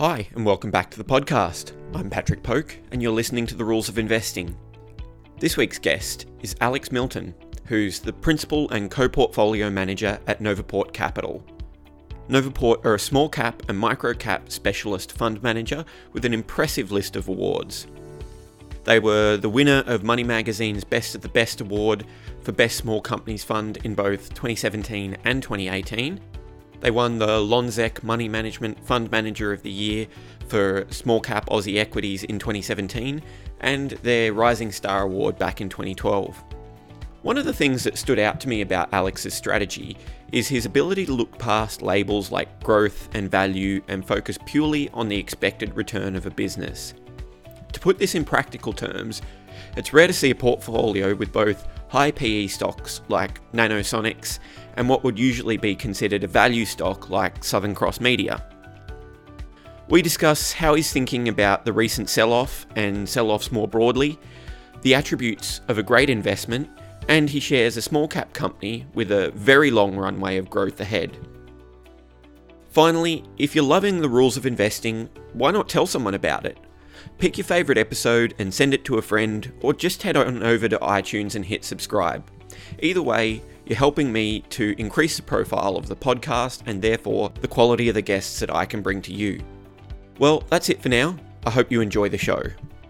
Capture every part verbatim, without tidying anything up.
Hi, and welcome back to the podcast. I'm Patrick Poke, and you're listening to The Rules of Investing. This week's guest is Alex Milton, who's the Principal and Co-Portfolio Manager at Novaport Capital. Novaport are a small cap and micro cap specialist fund manager with an impressive list of awards. They were the winner of Money Magazine's Best of the Best award for Best Small Companies Fund in both twenty seventeen and twenty eighteen. They won the Lonsec Money Management Fund Manager of the Year for Small Cap Aussie Equities in twenty seventeen and their Rising Star Award back in twenty twelve. One of the things that stood out to me about Alex's strategy is his ability to look past labels like growth and value and focus purely on the expected return of a business. To put this in practical terms, it's rare to see a portfolio with both high P E stocks like Nanosonics and what would usually be considered a value stock like Southern Cross Media. We discuss how he's thinking about the recent sell-off and sell-offs more broadly, the attributes of a great investment, and he shares a small cap company with a very long runway of growth ahead. Finally, if you're loving the rules of investing, why not tell someone about it? Pick your favourite episode and send it to a friend, or just head on over to iTunes and hit subscribe. Either way, you're helping me to increase the profile of the podcast and therefore the quality of the guests that I can bring to you. Well, that's it for now. I hope you enjoy the show.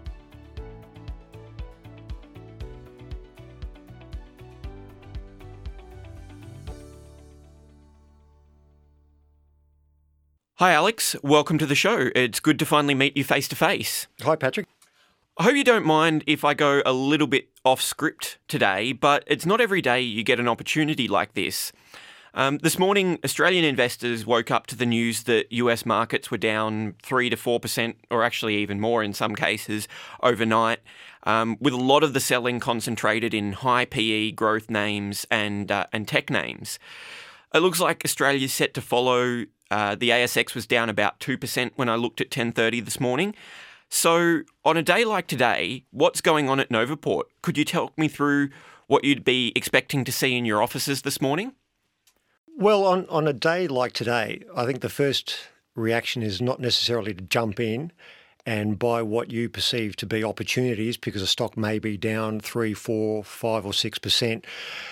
Hi Alex, welcome to the show. It's good to finally meet you face to face. Hi Patrick. I hope you don't mind if I go a little bit off script today, but it's not every day you get an opportunity like this. Um, this morning, Australian investors woke up to the news that U S markets were down three to four percent, or actually even more in some cases, overnight, um, with a lot of the selling concentrated in high P E growth names and uh, and tech names. It looks like Australia's set to follow. Uh, the A S X was down about two percent when I looked at ten thirty this morning. So on a day like today, what's going on at Novaport? Could you talk me through what you'd be expecting to see in your offices this morning? Well, on, on a day like today, I think the first reaction is not necessarily to jump in and buy what you perceive to be opportunities because a stock may be down three, four, five or six percent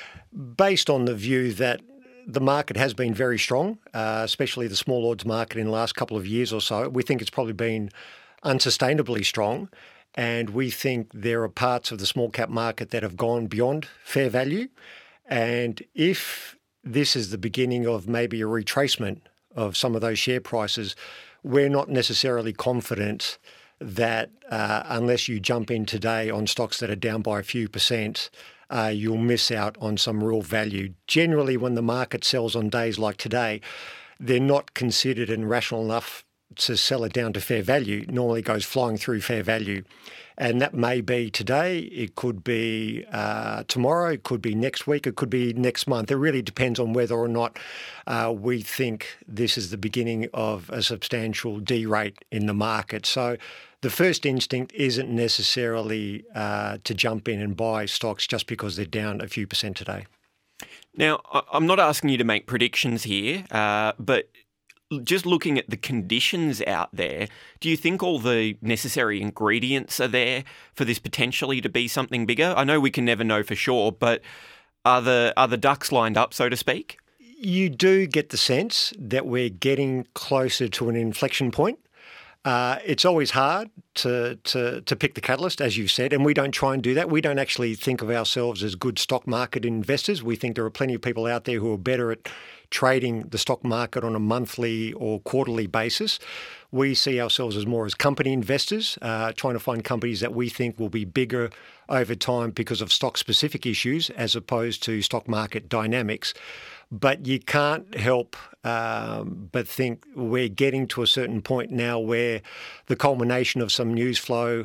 based on the view that the market has been very strong, uh, especially the small odds market in the last couple of years or so. We think it's probably been unsustainably strong, and we think there are parts of the small cap market that have gone beyond fair value. And if this is the beginning of maybe a retracement of some of those share prices, we're not necessarily confident that uh, unless you jump in today on stocks that are down by a few percent, Uh, you'll miss out on some real value. Generally, when the market sells on days like today, they're not considered and rational enough to sell it down to fair value. Normally goes flying through fair value. And that may be today, it could be uh, tomorrow, it could be next week, it could be next month. It really depends on whether or not uh, we think this is the beginning of a substantial D-rate in the market. So the first instinct isn't necessarily uh, to jump in and buy stocks just because they're down a few percent today. Now, I'm not asking you to make predictions here, uh, but just looking at the conditions out there, do you think all the necessary ingredients are there for this potentially to be something bigger? I know we can never know for sure, but are the, are the ducks lined up, so to speak? You do get the sense that we're getting closer to an inflection point. Uh, it's always hard to, to to pick the catalyst, as you've said, and we don't try and do that. We don't actually think of ourselves as good stock market investors. We think there are plenty of people out there who are better at trading the stock market on a monthly or quarterly basis. We see ourselves as more as company investors, uh, trying to find companies that we think will be bigger over time because of stock-specific issues as opposed to stock market dynamics. But you can't help um, but think we're getting to a certain point now where the culmination of some news flow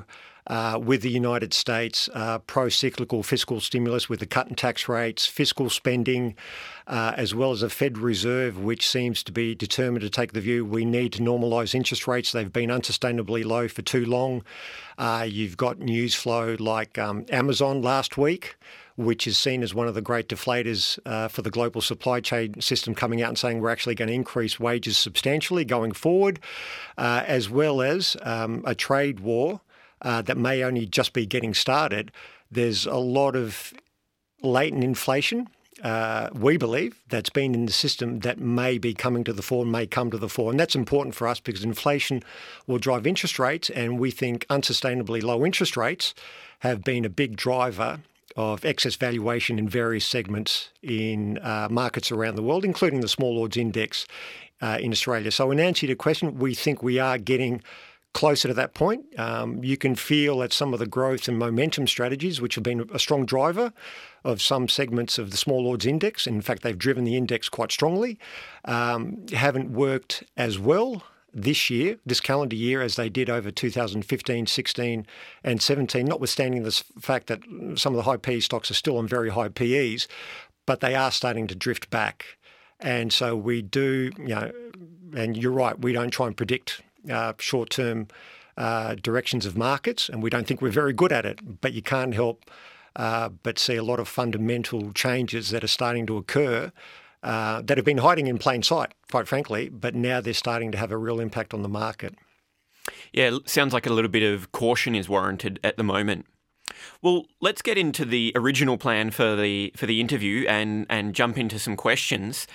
uh, with the United States, uh, pro-cyclical fiscal stimulus with the cut in tax rates, fiscal spending, uh, as well as a Fed Reserve, which seems to be determined to take the view we need to normalise interest rates. They've been unsustainably low for too long. Uh, you've got news flow like um, Amazon last week, which is seen as one of the great deflators uh, for the global supply chain system, coming out and saying we're actually going to increase wages substantially going forward, uh, as well as um, a trade war uh, that may only just be getting started. There's a lot of latent inflation, uh, we believe, that's been in the system that may be coming to the fore, may come to the fore. And that's important for us because inflation will drive interest rates, and we think unsustainably low interest rates have been a big driver of excess valuation in various segments in uh, markets around the world, including the Small Ords Index uh, in Australia. So in answer to your question, we think we are getting closer to that point. Um, you can feel that some of the growth and momentum strategies, which have been a strong driver of some segments of the Small Ords Index, in fact, they've driven the index quite strongly, um, haven't worked as well this year, this calendar year, as they did over two thousand fifteen, sixteen and seventeen, notwithstanding the fact that some of the high P E stocks are still on very high P Es, but they are starting to drift back. And so we do, you know, and you're right, we don't try and predict uh, short-term uh, directions of markets, and we don't think we're very good at it, but you can't help uh, but see a lot of fundamental changes that are starting to occur Uh, that have been hiding in plain sight, quite frankly, but now they're starting to have a real impact on the market. Yeah, it sounds like a little bit of caution is warranted at the moment. Well, let's get into the original plan for the for the interview and, and jump into some questions.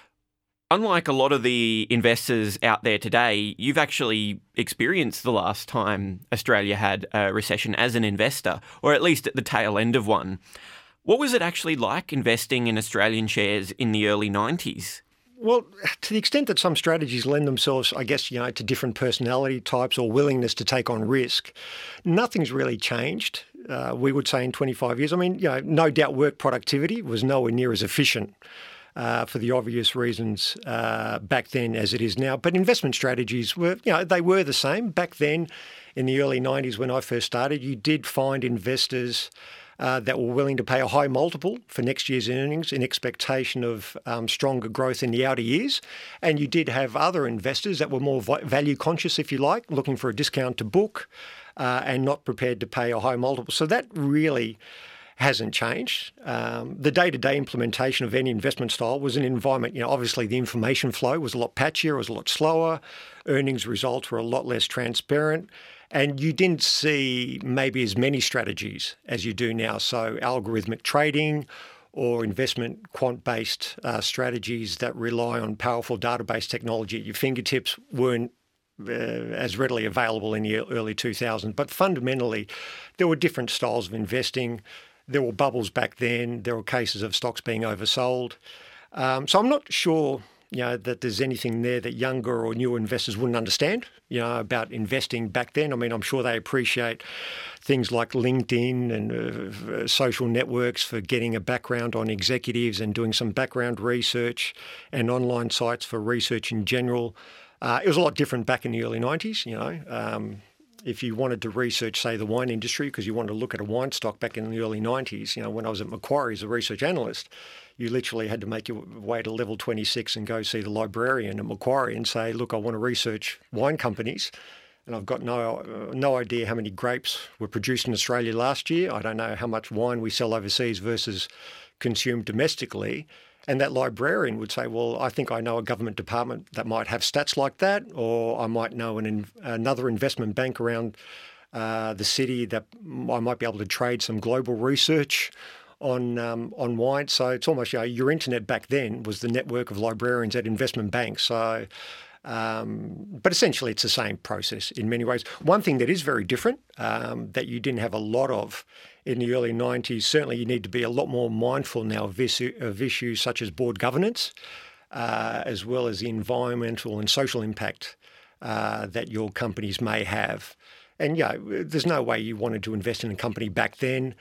Unlike a lot of the investors out there today, you've actually experienced the last time Australia had a recession as an investor, or at least at the tail end of one. What was it actually like investing in Australian shares in the early nineties? Well, to the extent that some strategies lend themselves, I guess, you know, to different personality types or willingness to take on risk, nothing's really changed. Uh, we would say in twenty-five years. I mean, you know, no doubt work productivity was nowhere near as efficient uh, for the obvious reasons uh, back then as it is now. But investment strategies were, you know, they were the same. Back then in the early nineties when I first started, you did find investors Uh, that were willing to pay a high multiple for next year's earnings in expectation of um, stronger growth in the outer years. And you did have other investors that were more value conscious, if you like, looking for a discount to book uh, and not prepared to pay a high multiple. So that really hasn't changed. Um, the day-to-day implementation of any investment style was an environment, you know, obviously the information flow was a lot patchier, it was a lot slower, earnings results were a lot less transparent, and you didn't see maybe as many strategies as you do now. So algorithmic trading or investment quant-based uh, strategies that rely on powerful database technology at your fingertips weren't uh, as readily available in the early two thousands. But fundamentally, there were different styles of investing. There were bubbles back then. There were cases of stocks being oversold. Um, so I'm not sure, you know, that there's anything there that younger or newer investors wouldn't understand, you know, about investing back then. I mean, I'm sure they appreciate things like LinkedIn and uh, social networks for getting a background on executives and doing some background research, and online sites for research in general. Uh, it was a lot different back in the early nineties, you know. Um, if you wanted to research, say, the wine industry, because you wanted to look at a wine stock back in the early nineties, you know, when I was at Macquarie as a research analyst, you literally had to make your way to level twenty-six and go see the librarian at Macquarie and say, look, I want to research wine companies, and I've got no uh, no idea how many grapes were produced in Australia last year. I don't know how much wine we sell overseas versus consumed domestically. And that librarian would say, well, I think I know a government department that might have stats like that, or I might know an in, another investment bank around uh, the city that I might be able to trade some global research on um, on wine. So it's almost, you know, your internet back then was the network of librarians at investment banks. So, um, but essentially it's the same process in many ways. One thing that is very different um, that you didn't have a lot of in the early nineties, certainly you need to be a lot more mindful now of, issue, of issues such as board governance, uh, as well as the environmental and social impact uh, that your companies may have. And yeah, there's no way you wanted to invest in a company back then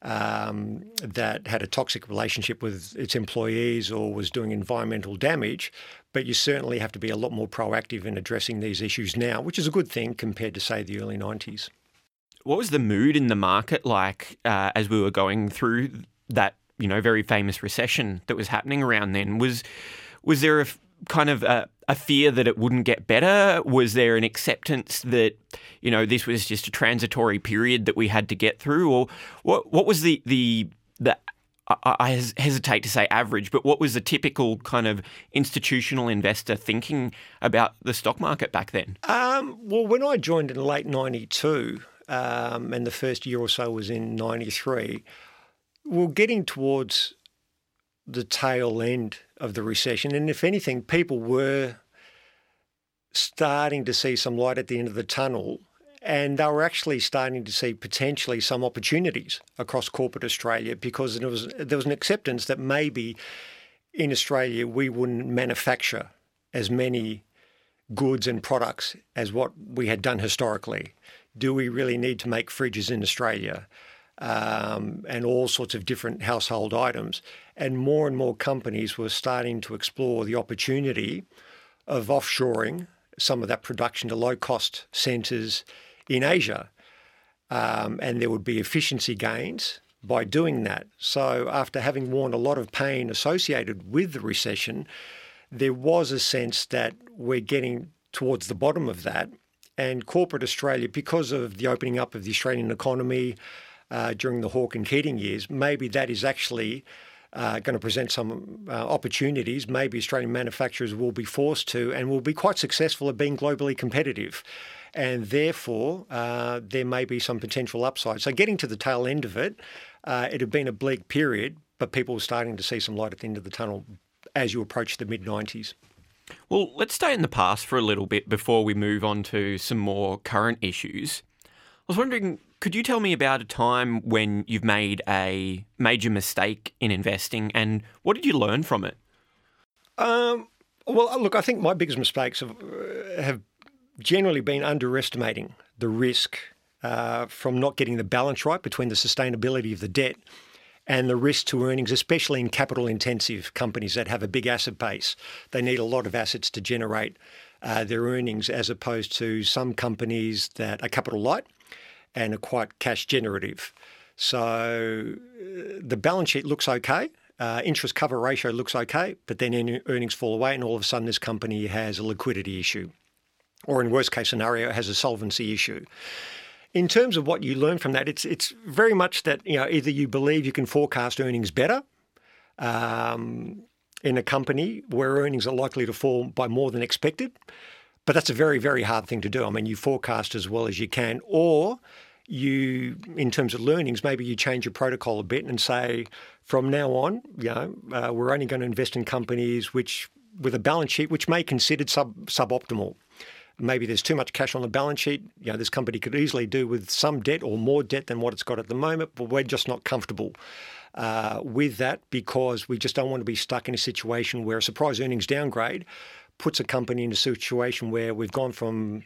um, that had a toxic relationship with its employees or was doing environmental damage, but you certainly have to be a lot more proactive in addressing these issues now, which is a good thing compared to, say, the early nineties. what was the mood in the market like uh, as we were going through that, you know, very famous recession that was happening around then? Was was there a kind of a, a fear that it wouldn't get better? Was there an acceptance that, you know, this was just a transitory period that we had to get through? Or what what was the the the I, I hesitate to say average, but what was the typical kind of institutional investor thinking about the stock market back then? Um, well, when I joined in late ninety-two, um, and the first year or so was in ninety-three, we we're getting towards the tail end of the recession. And if anything, people were starting to see some light at the end of the tunnel, and they were actually starting to see potentially some opportunities across corporate Australia, because there was there was an acceptance that maybe in Australia we wouldn't manufacture as many goods and products as what we had done historically. Do we really need to make fridges in Australia? Um, and all sorts of different household items. And more and more companies were starting to explore the opportunity of offshoring some of that production to low-cost centres in Asia. Um, and there would be efficiency gains by doing that. So after having worn a lot of pain associated with the recession, there was a sense that we're getting towards the bottom of that. And corporate Australia, because of the opening up of the Australian economy, Uh, during the Hawke and Keating years, maybe that is actually uh, going to present some uh, opportunities. Maybe Australian manufacturers will be forced to and will be quite successful at being globally competitive. And therefore, uh, there may be some potential upside. So getting to the tail end of it, uh, it had been a bleak period, but people were starting to see some light at the end of the tunnel as you approach the mid nineties. Well, let's stay in the past for a little bit before we move on to some more current issues. I was wondering, could you tell me about a time when you've made a major mistake in investing, and what did you learn from it? Um, well, look, I think my biggest mistakes have, have generally been underestimating the risk uh, from not getting the balance right between the sustainability of the debt and the risk to earnings, especially in capital-intensive companies that have a big asset base. They need a lot of assets to generate uh, their earnings, as opposed to some companies that are capital light and are quite cash generative. So uh, the balance sheet looks okay, uh, interest cover ratio looks okay, but then earnings fall away and all of a sudden this company has a liquidity issue, or in worst case scenario, it has a solvency issue. In terms of what you learn from that, it's it's very much that, you know, either you believe you can forecast earnings better um, in a company where earnings are likely to fall by more than expected, but that's a very, very hard thing to do. I mean, you forecast as well as you can, or you, in terms of learnings, maybe you change your protocol a bit and say, from now on, you know, uh, we're only going to invest in companies which, with a balance sheet which may be considered sub suboptimal. Maybe there's too much cash on the balance sheet. You know, this company could easily do with some debt or more debt than what it's got at the moment, but we're just not comfortable uh, with that, because we just don't want to be stuck in a situation where a surprise earnings downgrade puts a company in a situation where we've gone from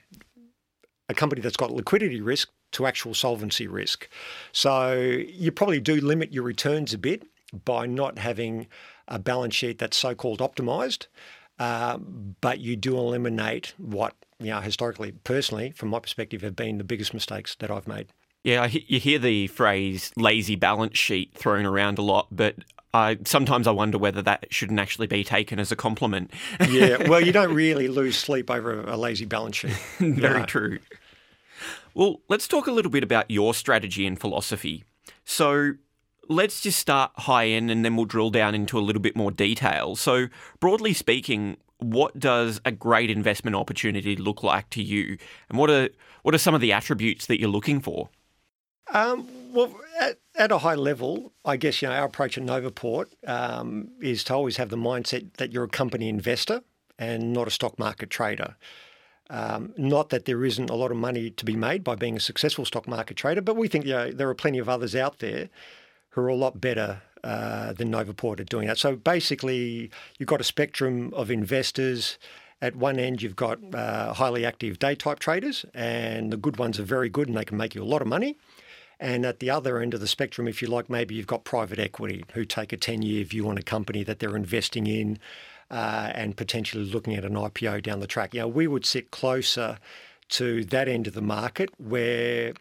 a company that's got liquidity risk to actual solvency risk. So you probably do limit your returns a bit by not having a balance sheet that's so-called optimised, uh, but you do eliminate what, you know, historically, personally, from my perspective, have been the biggest mistakes that I've made. Yeah, I, you hear the phrase lazy balance sheet thrown around a lot, but I sometimes I wonder whether that shouldn't actually be taken as a compliment. Yeah, well, you don't really lose sleep over a lazy balance sheet. Very No. true. Well, let's talk a little bit about your strategy and philosophy. So let's just start high end and then we'll drill down into a little bit more detail. So broadly speaking, what does a great investment opportunity look like to you? And what are what are some of the attributes that you're looking for? Um, well, at, at a high level, I guess, you know, our approach at Novaport um, is to always have the mindset that you're a company investor and not a stock market trader. Um, not that there isn't a lot of money to be made by being a successful stock market trader, but we think, you know, there are plenty of others out there who are a lot better uh, than Novaport at doing that. So basically, you've got a spectrum of investors. At one end, you've got uh, highly active day-type traders, and the good ones are very good and they can make you a lot of money. And at the other end of the spectrum, if you like, maybe you've got private equity who take a ten-year view on a company that they're investing in uh, and potentially looking at an I P O down the track. You know, we would sit closer to that end of the market where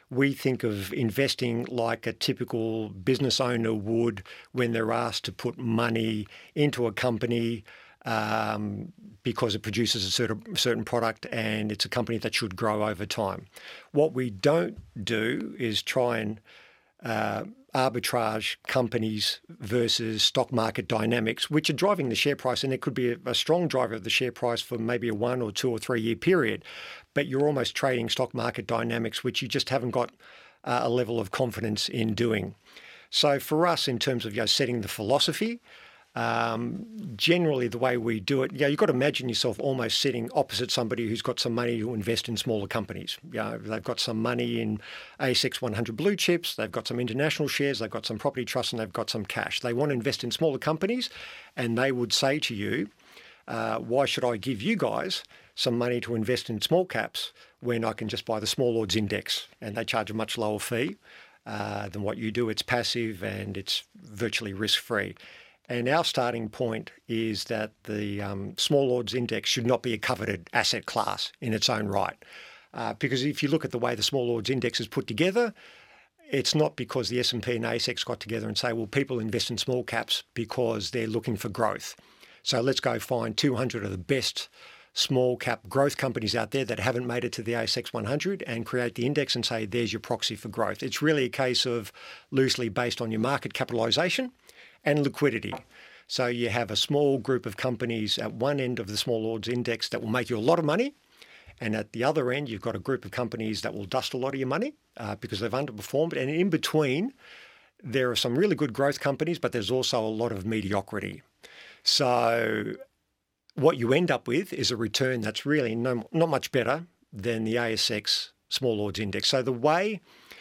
we think of investing like a typical business owner would when they're asked to put money into a company um, because it produces a certain, certain product and it's a company that should grow over time. What we don't do is try and uh, arbitrage companies versus stock market dynamics, which are driving the share price, and it could be a, a strong driver of the share price for maybe a one or two or three year period, but you're almost trading stock market dynamics, which you just haven't got uh, a level of confidence in doing. So for us, in terms of you know, setting the philosophy, Um, generally the way we do it, yeah, you've got to imagine yourself almost sitting opposite somebody who's got some money to invest in smaller companies. You know, they've got some money in A S X one hundred blue chips, they've got some international shares, they've got some property trusts, and they've got some cash. They want to invest in smaller companies, and they would say to you, uh, why should I give you guys some money to invest in small caps when I can just buy the Small Ords Index, and they charge a much lower fee uh, than what you do. It's passive and it's virtually risk-free. And our starting point is that the um, Small Ords Index should not be a coveted asset class in its own right. Uh, because if you look at the way the Small Ords Index is put together, it's not because the S and P and A S X got together and say, well, people invest in small caps because they're looking for growth. So let's go find two hundred of the best small cap growth companies out there that haven't made it to the A S X one hundred and create the index and say, there's your proxy for growth. It's really a case of loosely based on your market capitalisation and liquidity. So you have a small group of companies at one end of the Small Ords Index that will make you a lot of money. And at the other end, you've got a group of companies that will dust a lot of your money uh, because they've underperformed. And in between, there are some really good growth companies, but there's also a lot of mediocrity. So what you end up with is a return that's really no, not much better than the A S X Small Ords Index. So the way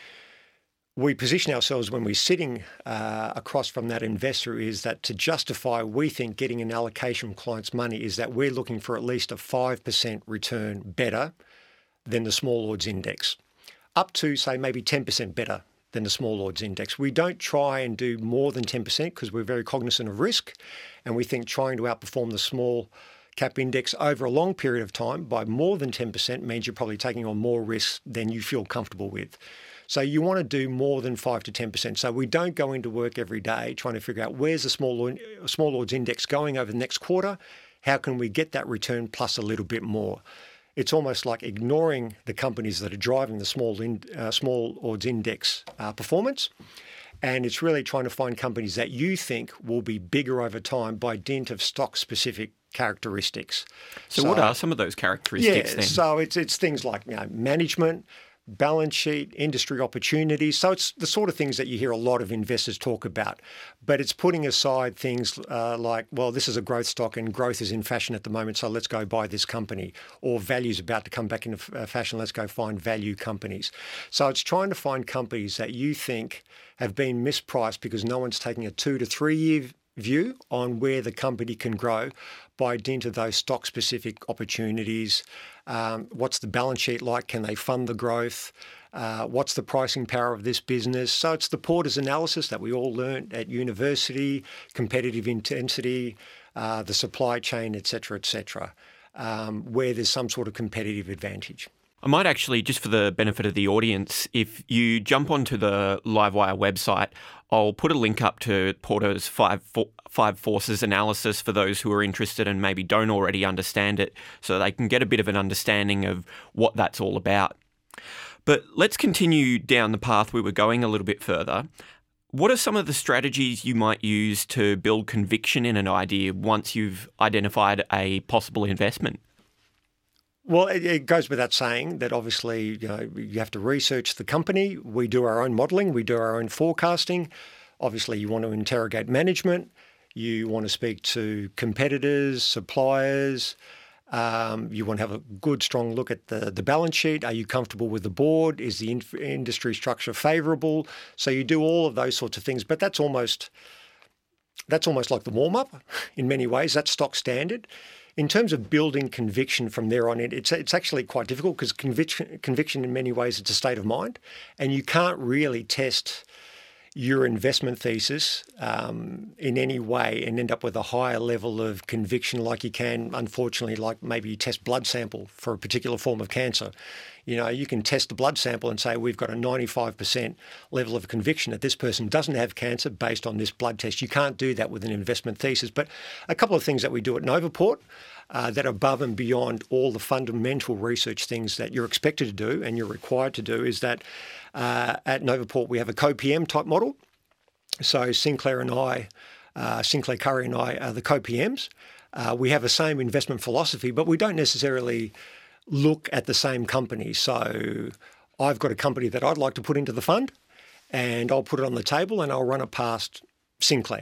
we position ourselves when we're sitting uh, across from that investor is that to justify, we think, getting an allocation from clients' money is that we're looking for at least a five percent return better than the Small Ords Index, up to, say, maybe ten percent better than the Small Ords Index. We don't try and do more than ten percent because we're very cognizant of risk, and we think trying to outperform the small cap index over a long period of time by more than ten percent means you're probably taking on more risk than you feel comfortable with. So you want to do more than five to ten percent. So we don't go into work every day trying to figure out where's the Small, small Ords Index going over the next quarter? How can we get that return plus a little bit more? It's almost like ignoring the companies that are driving the Small, in, uh, small Ords Index uh, performance. And it's really trying to find companies that you think will be bigger over time by dint of stock-specific characteristics. So, so what are some of those characteristics yeah, then? So it's, it's things like you know, management, balance sheet, industry opportunities. So it's the sort of things that you hear a lot of investors talk about. But it's putting aside things uh, like, well, this is a growth stock and growth is in fashion at the moment, so let's go buy this company. Or value's about to come back into fashion, let's go find value companies. So it's trying to find companies that you think have been mispriced because no one's taking a two to three year view on where the company can grow by dint of those stock-specific opportunities. Um, what's the balance sheet like? Can they fund the growth? Uh, what's the pricing power of this business? So it's the Porter's analysis that we all learnt at university, competitive intensity, uh, the supply chain, et cetera, et cetera, um, where there's some sort of competitive advantage. I might actually, just for the benefit of the audience, if you jump onto the Livewire website, I'll put a link up to Porter's five, four, five forces analysis for those who are interested and maybe don't already understand it, so they can get a bit of an understanding of what that's all about. But let's continue down the path we were going a little bit further. What are some of the strategies you might use to build conviction in an idea once you've identified a possible investment? Well, it, it goes without saying that obviously, you know, you have to research the company. We do our own modelling. We do our own forecasting. Obviously, you want to interrogate management. You want to speak to competitors, suppliers. Um, you want to have a good, strong look at the, the balance sheet. Are you comfortable with the board? Is the in- industry structure favourable? So you do all of those sorts of things. But that's almost that's almost like the warm-up in many ways. That's stock standard. In terms of building conviction from there on in, it's it's actually quite difficult because conviction, conviction in many ways, it's a state of mind, and you can't really test your investment thesis um, in any way and end up with a higher level of conviction, like you can, unfortunately, like maybe you test blood sample for a particular form of cancer. You know, you can test the blood sample and say, we've got a ninety-five percent level of conviction that this person doesn't have cancer based on this blood test. You can't do that with an investment thesis. But a couple of things that we do at Novaport uh, that are above and beyond all the fundamental research things that you're expected to do and you're required to do is that uh, at Novaport we have a co-P M type model. So Sinclair and I, uh, Sinclair Curry and I are the co-P Ms. Uh, we have the same investment philosophy, but we don't necessarily look at the same company. So I've got a company that I'd like to put into the fund and I'll put it on the table and I'll run it past Sinclair.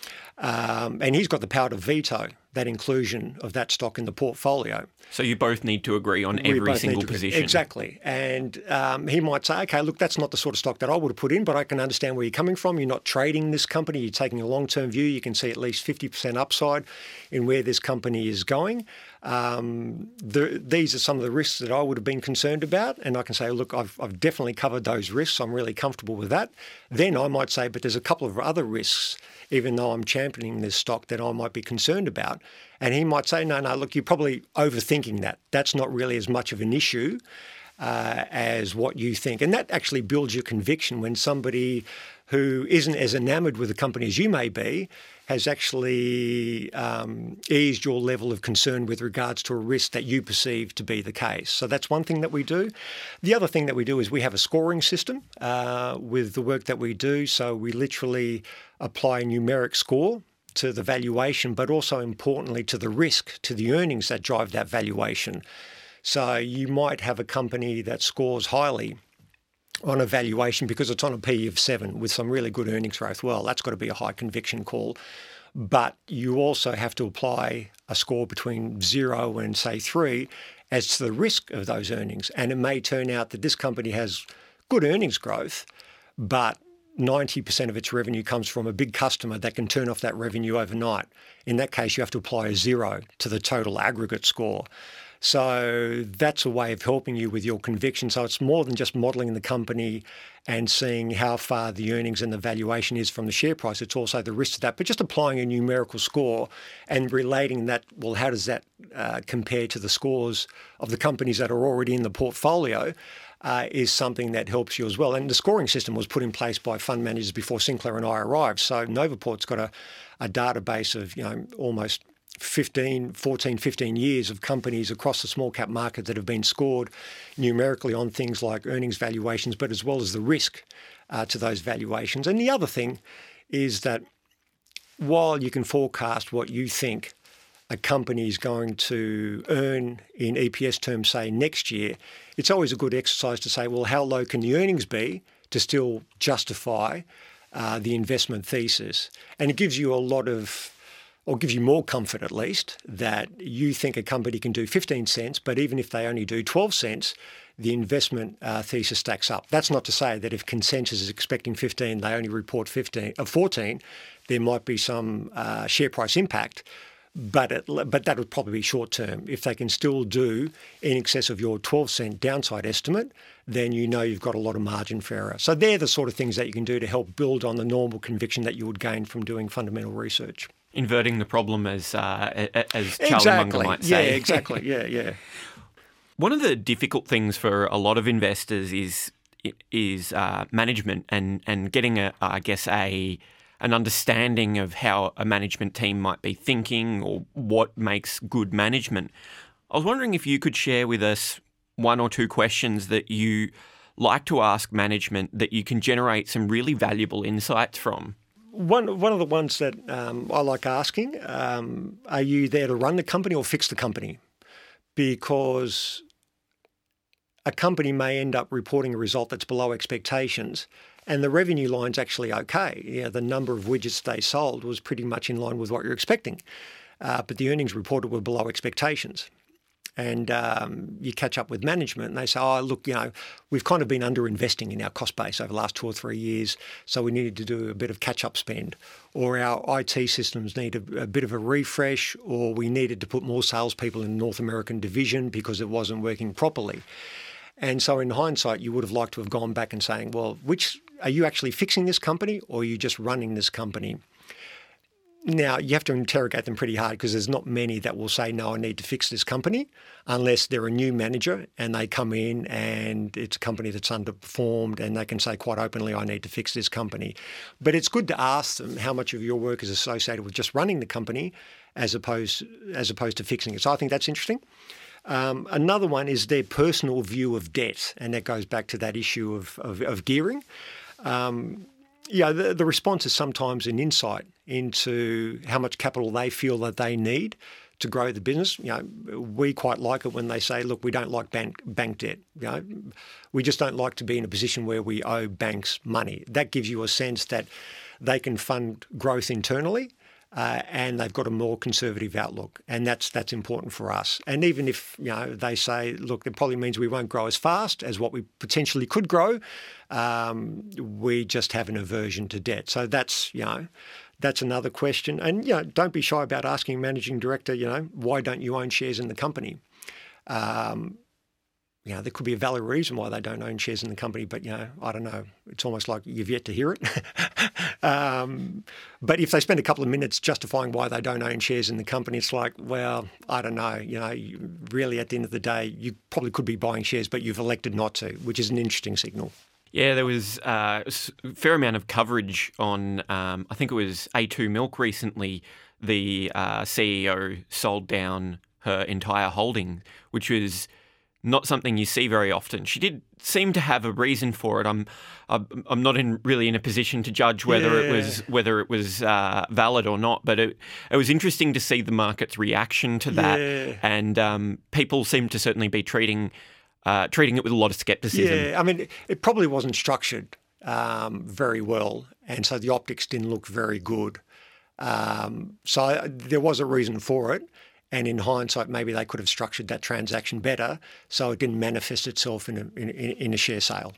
Um, and he's got the power to veto that inclusion of that stock in the portfolio. So you both need to agree on We every both single need to- position. Exactly. And um, he might say, okay, look, that's not the sort of stock that I would have put in, but I can understand where you're coming from. You're not trading this company. You're taking a long-term view. You can see at least fifty percent upside in where this company is going. Um, the, these are some of the risks that I would have been concerned about. And I can say, look, I've, I've definitely covered those risks. I'm really comfortable with that. Then I might say, but there's a couple of other risks, even though I'm championing this stock, that I might be concerned about. And he might say, no, no, look, you're probably overthinking that. That's not really as much of an issue uh, as what you think. And that actually builds your conviction when somebody who isn't as enamoured with the company as you may be has actually um, eased your level of concern with regards to a risk that you perceive to be the case. So that's one thing that we do. The other thing that we do is we have a scoring system uh, with the work that we do. So we literally apply a numeric score to the valuation, but also importantly to the risk, to the earnings that drive that valuation. So you might have a company that scores highly on a valuation because it's on a P E of seven with some really good earnings growth. Well, that's got to be a high conviction call. But you also have to apply a score between zero and say three as to the risk of those earnings. And it may turn out that this company has good earnings growth, but ninety percent of its revenue comes from a big customer that can turn off that revenue overnight. In that case, you have to apply a zero to the total aggregate score. So that's a way of helping you with your conviction. So it's more than just modelling the company and seeing how far the earnings and the valuation is from the share price. It's also the risk to that, but just applying a numerical score and relating that, well, how does that uh, compare to the scores of the companies that are already in the portfolio? Uh, is something that helps you as well. And the scoring system was put in place by fund managers before Sinclair and I arrived. So Novaport's got a, a database of, you know, almost fifteen, fourteen, fifteen years of companies across the small cap market that have been scored numerically on things like earnings valuations, but as well as the risk uh, to those valuations. And the other thing is that while you can forecast what you think a company is going to earn in E P S terms, say, next year, it's always a good exercise to say, well, how low can the earnings be to still justify uh, the investment thesis? And it gives you a lot of, or gives you more comfort at least, that you think a company can do fifteen cents, but even if they only do twelve cents, the investment uh, thesis stacks up. That's not to say that if consensus is expecting fifteen, they only report fifteen, uh, fourteen, there might be some uh, share price impact. But it, but that would probably be short term. If they can still do in excess of your twelve cent downside estimate, then you know you've got a lot of margin for error. So they're the sort of things that you can do to help build on the normal conviction that you would gain from doing fundamental research. Inverting the problem, as uh, as Charlie exactly. Munger might say. Yeah, exactly. Yeah, yeah. One of the difficult things for a lot of investors is is uh, management and and getting a I guess a an understanding of how a management team might be thinking or what makes good management. I was wondering if you could share with us one or two questions that you like to ask management that you can generate some really valuable insights from. One one of the ones that um, I like asking, um, are you there to run the company or fix the company? Because a company may end up reporting a result that's below expectations, and the revenue line's actually okay. Yeah, the number of widgets they sold was pretty much in line with what you're expecting, uh, but the earnings reported were below expectations. And um, you catch up with management and they say, oh, look, you know, we've kind of been under-investing in our cost base over the last two or three years, so we needed to do a bit of catch-up spend. Or our I T systems need a, a bit of a refresh, or we needed to put more salespeople in the North American division because it wasn't working properly. And so in hindsight, you would have liked to have gone back and saying, well, which are you actually fixing this company or are you just running this company? Now, you have to interrogate them pretty hard because there's not many that will say, no, I need to fix this company, unless they're a new manager and they come in and it's a company that's underperformed and they can say quite openly, I need to fix this company. But it's good to ask them how much of your work is associated with just running the company as opposed, as opposed to fixing it. So I think that's interesting. Um, another one is their personal view of debt, and that goes back to that issue of, of, of gearing. Um, Yeah, the, the response is sometimes an insight into how much capital they feel that they need to grow the business. You know, we quite like it when they say, look, we don't like bank, bank debt. You know, we just don't like to be in a position where we owe banks money. That gives you a sense that they can fund growth internally. Uh, and they've got a more conservative outlook, and that's that's important for us. And even if you know they say, look, it probably means we won't grow as fast as what we potentially could grow, um, we just have an aversion to debt. So that's you know that's another question. And you know, don't be shy about asking managing director, you know, why don't you own shares in the company? Um, You know, there could be a valid reason why they don't own shares in the company, but, you know, I don't know. It's almost like you've yet to hear it. um, but if they spend a couple of minutes justifying why they don't own shares in the company, it's like, well, I don't know. You know, you, really at the end of the day, you probably could be buying shares, but you've elected not to, which is an interesting signal. Yeah, there was uh, a fair amount of coverage on, um, I think it was A two Milk recently. The uh, C E O sold down her entire holding, which was not something you see very often. She did seem to have a reason for it. I'm, I'm, I'm not in really in a position to judge whether yeah. it was whether it was uh, valid or not. But it, it was interesting to see the market's reaction to that, yeah. and um, people seem to certainly be treating uh, treating it with a lot of scepticism. Yeah, I mean, it, it probably wasn't structured um, very well, and so the optics didn't look very good. Um, so I, there was a reason for it. And in hindsight, maybe they could have structured that transaction better so it didn't manifest itself in a, in, in a share sale.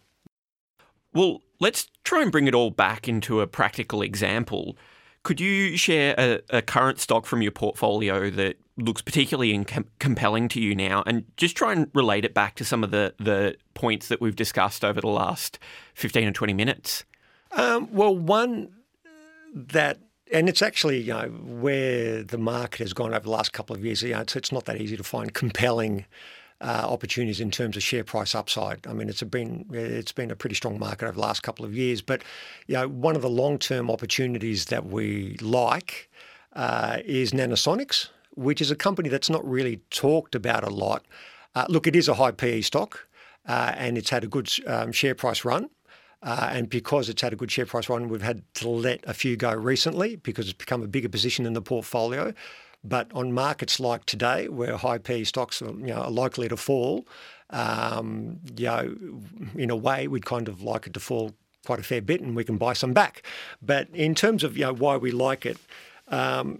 Well, let's try and bring it all back into a practical example. Could you share a, a current stock from your portfolio that looks particularly in com- compelling to you now, and just try and relate it back to some of the, the points that we've discussed over the last fifteen or twenty minutes? Um, well, one that... And it's actually, you know, where the market has gone over the last couple of years. You know, it's, it's not that easy to find compelling uh, opportunities in terms of share price upside. I mean, it's a been it's been a pretty strong market over the last couple of years. But you know, one of the long-term opportunities that we like uh, is Nanosonics, which is a company that's not really talked about a lot. Uh, look, it is a high P E stock, uh, and it's had a good um, share price run. Uh, and because it's had a good share price run, we've had to let a few go recently because it's become a bigger position in the portfolio. But on markets like today, where high P E stocks are, you know, are likely to fall, um, you know, in a way, we'd kind of like it to fall quite a fair bit, and we can buy some back. But in terms of you know why we like it. Um,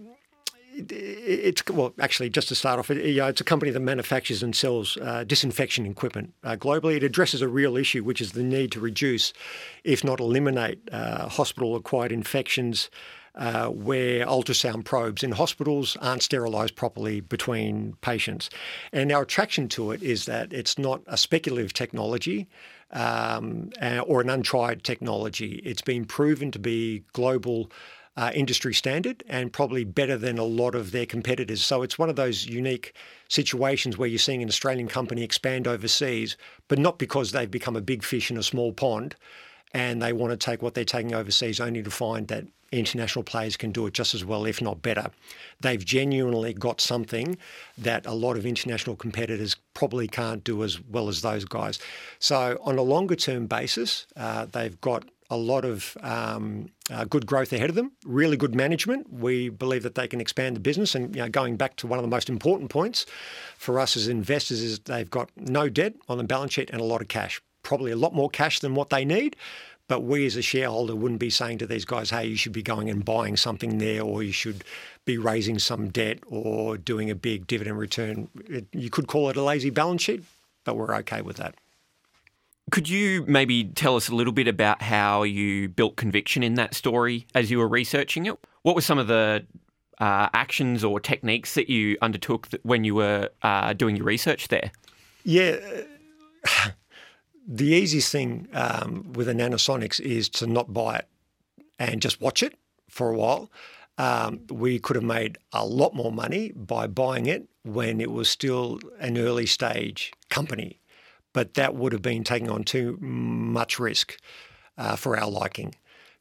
It's well, actually, just to start off, it, you know, it's a company that manufactures and sells uh, disinfection equipment uh, globally. It addresses a real issue, which is the need to reduce, if not eliminate, uh, hospital-acquired infections uh, where ultrasound probes in hospitals aren't sterilised properly between patients. And our attraction to it is that it's not a speculative technology um, or an untried technology. It's been proven to be global Uh, industry standard and probably better than a lot of their competitors. So it's one of those unique situations where you're seeing an Australian company expand overseas, but not because they've become a big fish in a small pond and they want to take what they're taking overseas only to find that international players can do it just as well, if not better. They've genuinely got something that a lot of international competitors probably can't do as well as those guys. So on a longer term basis, uh, they've got a lot of um, uh, good growth ahead of them, really good management. We believe that they can expand the business. And you know, going back to one of the most important points for us as investors is they've got no debt on the balance sheet and a lot of cash, probably a lot more cash than what they need. But we as a shareholder wouldn't be saying to these guys, hey, you should be going and buying something there, or you should be raising some debt or doing a big dividend return. It, you could call it a lazy balance sheet, but we're okay with that. Could you maybe tell us a little bit about how you built conviction in that story as you were researching it? What were some of the uh, actions or techniques that you undertook when you were uh, doing your research there? Yeah, the easiest thing um, with a Nanosonics is to not buy it and just watch it for a while. Um, we could have made a lot more money by buying it when it was still an early stage company, but that would have been taking on too much risk uh, for our liking.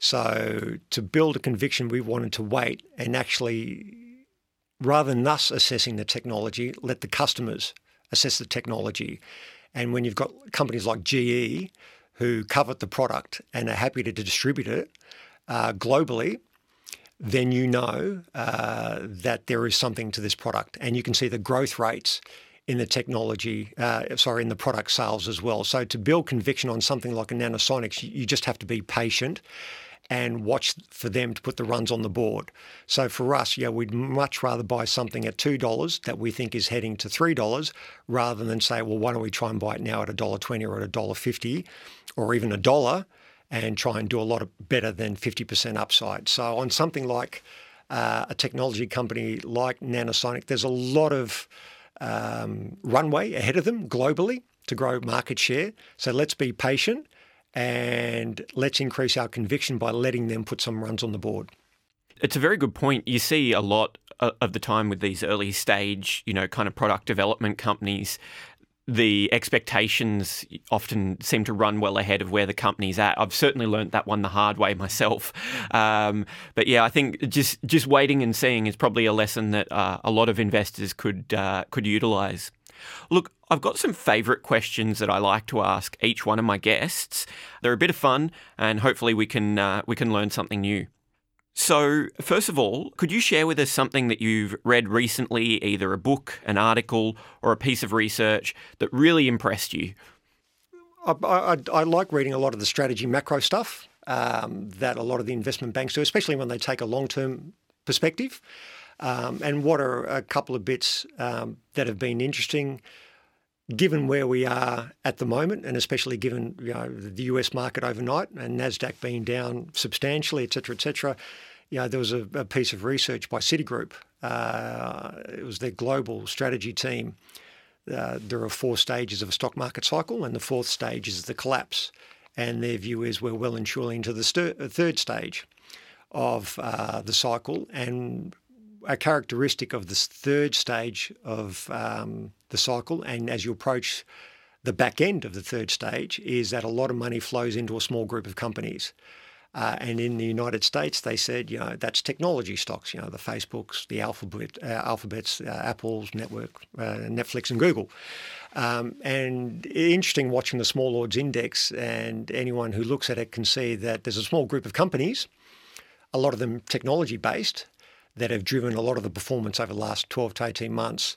So to build a conviction, we wanted to wait and actually, rather than us assessing the technology, let the customers assess the technology. And when you've got companies like G E who covet the product and are happy to distribute it uh, globally, then you know uh, that there is something to this product. And you can see the growth rates in the technology, uh, sorry, in the product sales as well. So to build conviction on something like a Nanosonics, you just have to be patient and watch for them to put the runs on the board. So for us, yeah, we'd much rather buy something at two dollars that we think is heading to three dollars rather than say, well, why don't we try and buy it now at one dollar twenty or at one dollar fifty or even a dollar and try and do a lot of better than fifty percent upside. So on something like uh, a technology company like Nanosonic, there's a lot of um, runway ahead of them globally to grow market share. So let's be patient and let's increase our conviction by letting them put some runs on the board. It's a very good point. You see a lot of the time with these early stage, you know, kind of product development companies, the expectations often seem to run well ahead of where the company's at. I've certainly learnt that one the hard way myself. Um, but yeah, I think just just waiting and seeing is probably a lesson that uh, a lot of investors could uh, could utilise. Look, I've got some favourite questions that I like to ask each one of my guests. They're a bit of fun, and hopefully we can uh, we can learn something new. So, first of all, could you share with us something that you've read recently, either a book, an article, or a piece of research that really impressed you? I, I, I like reading a lot of the strategy macro stuff um, that a lot of the investment banks do, especially when they take a long-term perspective. Um, and what are a couple of bits um, that have been interesting, given where we are at the moment, and especially given, you know, the U S market overnight and NASDAQ being down substantially, et cetera, et cetera. You know, there was a, a piece of research by Citigroup. Uh, it was their global strategy team. Uh, there are four stages of a stock market cycle, and the fourth stage is the collapse. And their view is we're well and truly into the st- third stage of uh, the cycle. And a characteristic of this third stage of um, the cycle, and as you approach the back end of the third stage, is that a lot of money flows into a small group of companies. Uh, and in the United States, they said, you know, that's technology stocks, you know, the Facebooks, the Alphabet, uh, Alphabets, uh, Apple's network, uh, Netflix and Google. Um, and interesting watching the Small Ords Index, and anyone who looks at it can see that there's a small group of companies, a lot of them technology-based, that have driven a lot of the performance over the last twelve to eighteen months.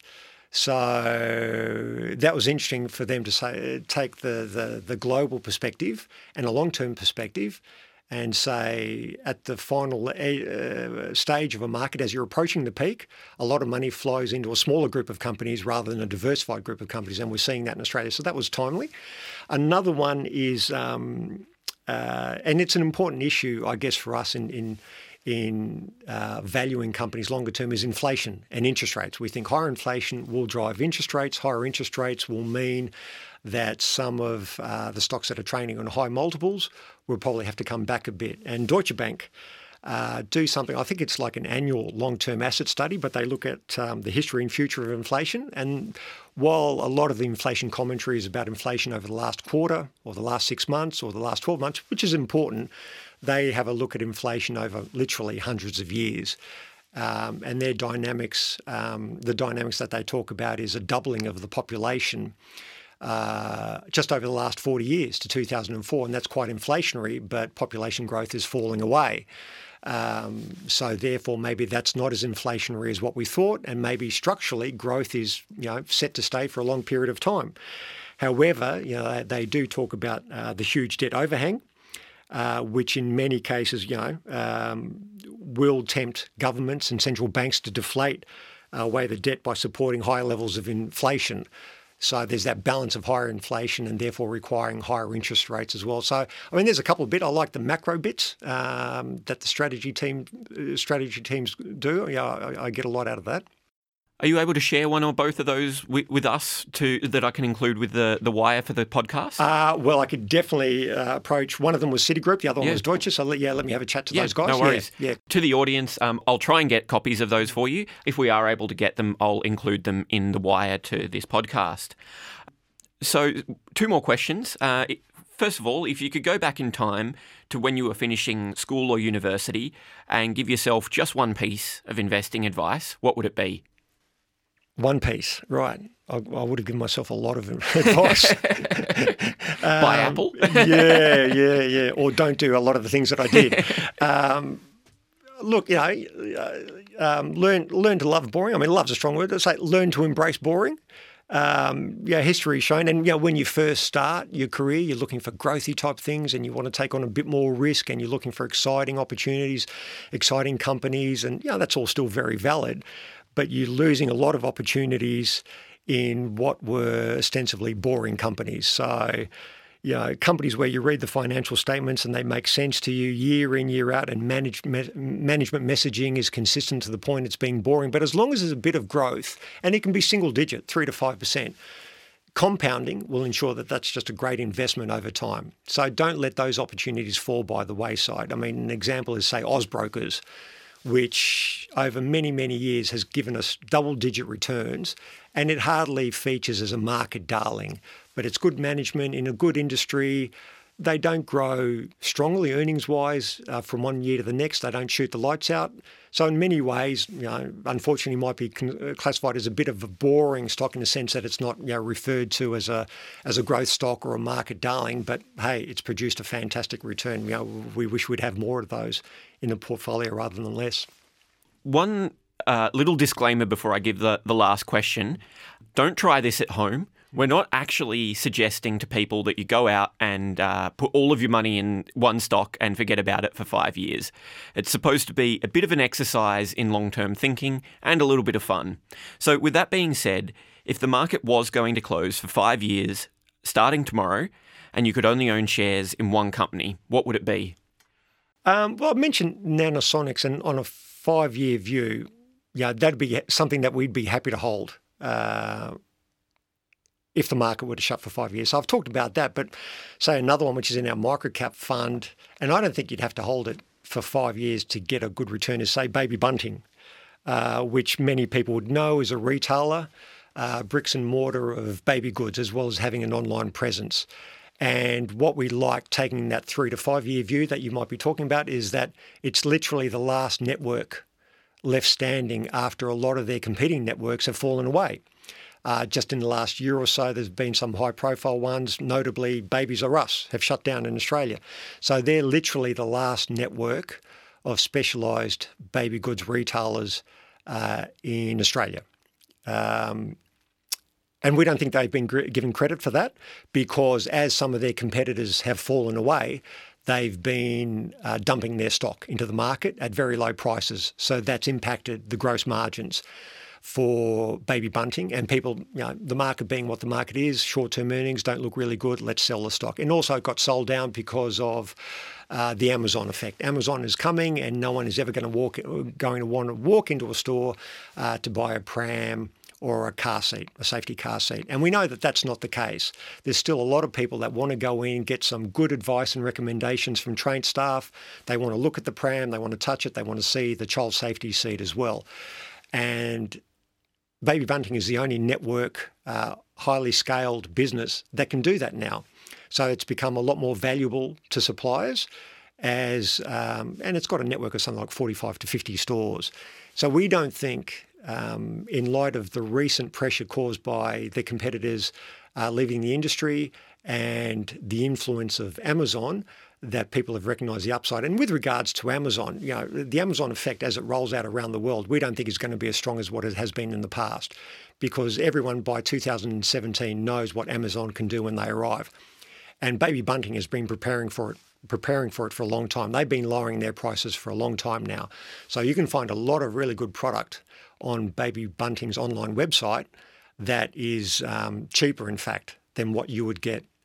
So that was interesting for them to say, take the, the, the global perspective and a long-term perspective and say at the final uh, stage of a market, as you're approaching the peak, a lot of money flows into a smaller group of companies rather than a diversified group of companies. And we're seeing that in Australia. So that was timely. Another one is, um, uh, and it's an important issue, I guess, for us in, in in uh, valuing companies longer term, is inflation and interest rates. We think higher inflation will drive interest rates. Higher interest rates will mean that some of uh, the stocks that are trading on high multiples will probably have to come back a bit. And Deutsche Bank uh, do something, I think it's like an annual long-term asset study, but they look at um, the history and future of inflation. And while a lot of the inflation commentary is about inflation over the last quarter or the last six months or the last twelve months, which is important, they have a look at inflation over literally hundreds of years. Um, and their dynamics, um, the dynamics that they talk about is a doubling of the population uh, just over the last forty years to two thousand four. And that's quite inflationary, but population growth is falling away. Um, so therefore, maybe that's not as inflationary as what we thought. And maybe structurally growth is, you know, set to stay for a long period of time. However, you know, they, they do talk about uh, the huge debt overhang. Uh, which in many cases, you know, um, will tempt governments and central banks to deflate uh, away the debt by supporting higher levels of inflation. So there's that balance of higher inflation and therefore requiring higher interest rates as well. So, I mean, there's a couple of bits. I like the macro bits um, that the strategy team, strategy teams do. Yeah, I, I get a lot out of that. Are you able to share one or both of those with, with us to that I can include with the, the wire for the podcast? Uh, well, I could definitely uh, approach. One of them was Citigroup, the other one Yeah. was Deutsche. So let, yeah, let me have a chat to Yeah, those guys. no worries. Yeah, yeah. To the audience, um, I'll try and get copies of those for you. If we are able to get them, I'll include them in the wire to this podcast. So, two more questions. Uh, First of all, if you could go back in time to when you were finishing school or university and give yourself just one piece of investing advice, what would it be? One piece, right. I, I would have given myself a lot of advice. Buy Um, Apple? yeah, yeah, yeah. Or don't do a lot of the things that I did. Um, look, you know, uh, um, learn learn to love boring. I mean, love's a strong word. Let's say learn to embrace boring. Um, yeah, history is shown. And, you know, when you first start your career, you're looking for growthy type things and you want to take on a bit more risk and you're looking for exciting opportunities, exciting companies. And, you know, that's all still very valid. But you're losing a lot of opportunities in what were ostensibly boring companies. So, you know, companies where you read the financial statements and they make sense to you year in, year out, and manage, me, management messaging is consistent to the point it's being boring. But as long as there's a bit of growth, and it can be single digit, three to five percent, compounding will ensure that that's just a great investment over time. So don't let those opportunities fall by the wayside. I mean, an example is, say, Ausbrokers, which over many, many years has given us double-digit returns, and it hardly features as a market darling. But it's good management in a good industry. They don't grow strongly earnings-wise uh, from one year to the next. They don't shoot the lights out. So in many ways, you know, unfortunately might be con- classified as a bit of a boring stock in the sense that it's not, you know, referred to as a as a growth stock or a market darling. But hey, it's produced a fantastic return. You know, we wish we'd have more of those in the portfolio rather than less. One uh, little disclaimer before I give the, the last question. Don't try this at home. We're not actually suggesting to people that you go out and uh, put all of your money in one stock and forget about it for five years. It's supposed to be a bit of an exercise in long-term thinking and a little bit of fun. So with that being said, if the market was going to close for five years, starting tomorrow, and you could only own shares in one company, what would it be? Um, well, I mentioned Nanosonics, and on a five-year view, yeah, that'd be something that we'd be happy to hold. Uh, if the market were to shut for five years. So I've talked about that, but say another one which is in our microcap fund, and I don't think you'd have to hold it for five years to get a good return, is say Baby Bunting, uh, which many people would know is a retailer, uh, bricks and mortar of baby goods, as well as having an online presence. And what we like taking that three to five year view that you might be talking about is that it's literally the last network left standing after a lot of their competing networks have fallen away. Uh, just in the last year or so, there's been some high-profile ones, notably Babies R Us have shut down in Australia. So they're literally the last network of specialised baby goods retailers uh, in Australia. Um, and we don't think they've been gr- given credit for that because as some of their competitors have fallen away, they've been uh, dumping their stock into the market at very low prices. So that's impacted the gross margins for Baby Bunting, and people, you know, the market being what the market is, short-term earnings don't look really good, let's sell the stock. And also it got sold down because of uh, the Amazon effect. Amazon is coming and no one is ever going to walk, going to want to walk into a store uh, to buy a pram or a car seat, a safety car seat. And we know that that's not the case. There's still a lot of people that want to go in, get some good advice and recommendations from trained staff. They want to look at the pram, they want to touch it, they want to see the child safety seat as well. And Baby Bunting is the only network, uh, highly scaled business that can do that now. So it's become a lot more valuable to suppliers as, um, and it's got a network of something like forty-five to fifty stores. So we don't think, um, in light of the recent pressure caused by the competitors uh, leaving the industry and the influence of Amazon, that people have recognised the upside. And with regards to Amazon, you know, the Amazon effect as it rolls out around the world, we don't think is going to be as strong as what it has been in the past, because everyone by two thousand seventeen knows what Amazon can do when they arrive. And Baby Bunting has been preparing for it, preparing for it for a long time. They've been lowering their prices for a long time now. So you can find a lot of really good product on Baby Bunting's online website that is um, cheaper, in fact, than what you would get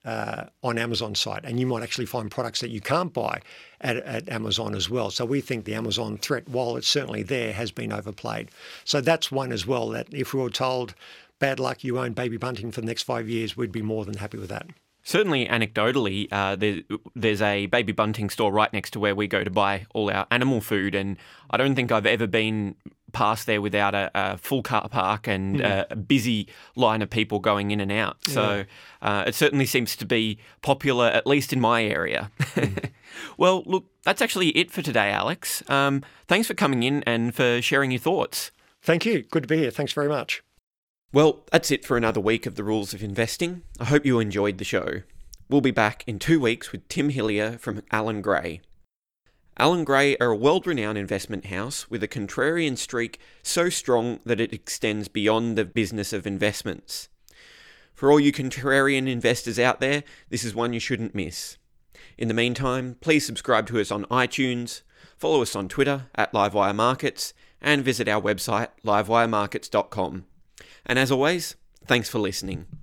uh, on Amazon site, and you might actually find products that you can't buy at, at Amazon as well. So we think the Amazon threat, while it's certainly there, has been overplayed. So that's one as well, that if we were told, bad luck, you own Baby Bunting for the next five years, we'd be more than happy with that. Certainly, anecdotally, uh, there, there's a Baby Bunting store right next to where we go to buy all our animal food, and I don't think I've ever been past there without a, a full car park and mm. a, a busy line of people going in and out. Yeah. So uh, it certainly seems to be popular, at least in my area. Mm. Well, look, that's actually it for today, Alex. Um, thanks for coming in and for sharing your thoughts. Thank you. Good to be here. Thanks very much. Well, that's it for another week of the Rules of Investing. I hope you enjoyed the show. We'll be back in two weeks with Tim Hillier from Allan Gray. Allan Gray are a world-renowned investment house with a contrarian streak so strong that it extends beyond the business of investments. For all you contrarian investors out there, this is one you shouldn't miss. In the meantime, please subscribe to us on iTunes, follow us on Twitter at Livewire Markets, and visit our website livewire markets dot com. And as always, thanks for listening.